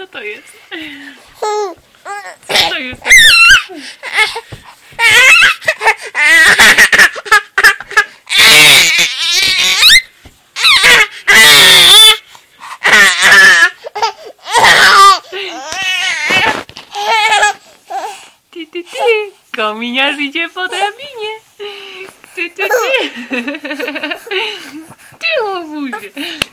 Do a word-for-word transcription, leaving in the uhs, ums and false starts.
Co to jest? Co to jest? Ty, ty, ty. Kominiarz idzie po drabinie. Ty, ty, ty. Ty, łobuzie.